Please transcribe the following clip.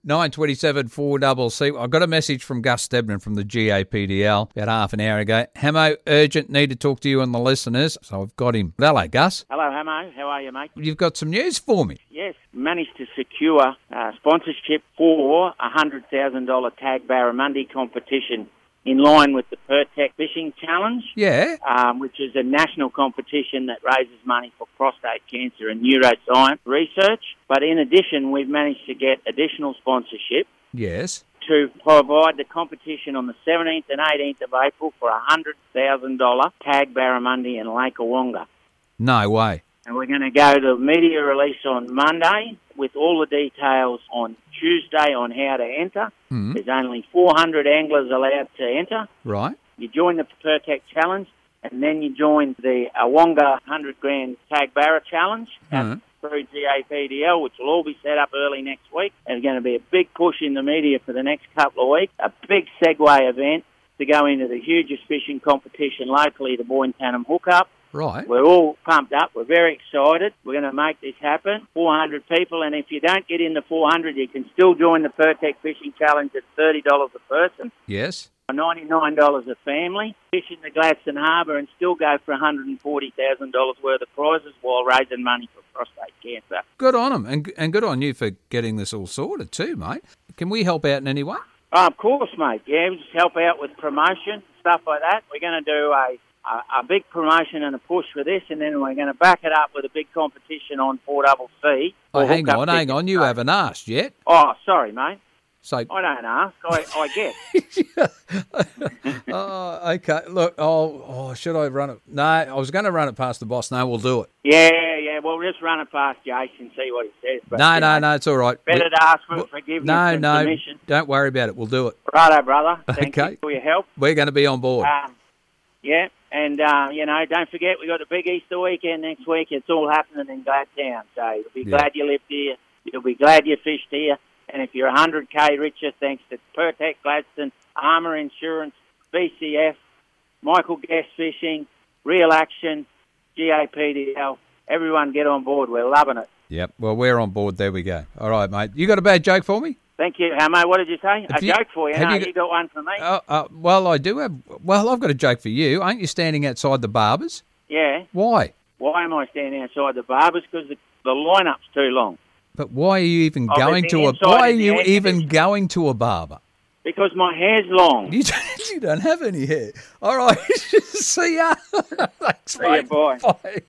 927 4CC. I got a message from Gus Stebner from the GAPDL about half an hour ago. Hamo, urgent, need to talk to you and the listeners. So I've got him. Hello, Gus. Hello, Hamo. How are you, mate? You've got some news for me. Yes, managed to secure sponsorship for a $100,000 Tag Barramundi competition in line with the Pertec Fishing Challenge. Yeah. Which is a national competition that raises money for prostate cancer and neuroscience research. But in addition, we've managed to get additional sponsorship. Yes. To provide the competition on the 17th and 18th of April for a $100,000 Tag Barramundi in Lake Awonga. No way. And we're going to go to media release on Monday with all the details on Tuesday on how to enter. There's only 400 anglers allowed to enter. Right. You join the Pertec Challenge, and then you join the Awonga 100 Grand Tag Barra Challenge through GAPDL, which will all be set up early next week. And it's going to be a big push in the media for the next couple of weeks. A big segue event to go into the hugest fishing competition locally, the Boyne Tanham Hookup. Right. We're all pumped up. We're very excited. We're going to make this happen. 400 people, and if you don't get in the 400, you can still join the Pertec Fishing Challenge at $30 a person. Yes. $99 a family. Fish in the Gladstone Harbour and still go for $140,000 worth of prizes while raising money for prostate cancer. Good on them, and good on you for getting this all sorted too, mate. Can we help out in any way? Oh, of course, mate. Yeah, we just help out with promotion, stuff like that. We're going to do a big promotion and a push for this, and then we're going to back it up with a big competition on 4CC. Oh, hang on. You haven't asked yet. Oh, sorry, mate. So I don't ask. I guess. Oh, okay. Look, should I run it? No, I was going to run it past the boss. No, we'll do it. Yeah. We'll just run it past Jason, see what he says. But, no, it's all right. Better to ask for forgiveness than permission. Don't worry about it. We'll do it. Righto, brother. Thank you for your help. We're going to be on board. Yeah, and, don't forget, we've got a big Easter weekend next week. It's all happening in Gladtown. So you'll be glad you lived here. You'll be glad you fished here. And if you're 100K richer, thanks to Pertec, Gladstone, Armour Insurance, BCF, Michael Guest Fishing, Real Action, GAPDL, everyone get on board. We're loving it. Yep, well, we're on board. There we go. All right, mate. You got a bad joke for me? Thank you, Hamo. What did you say? Joke for you. You got one for me? Well, I do have. Well, I've got a joke for you. Aren't you standing outside the Barbers? Yeah. Why? Why am I standing outside the Barbers? Because the lineup's too long. But why are you even going to a? Why are you even going to a barber? Because my hair's long. You don't have any hair. All right. See ya. Thanks, See ya, boy. Bye.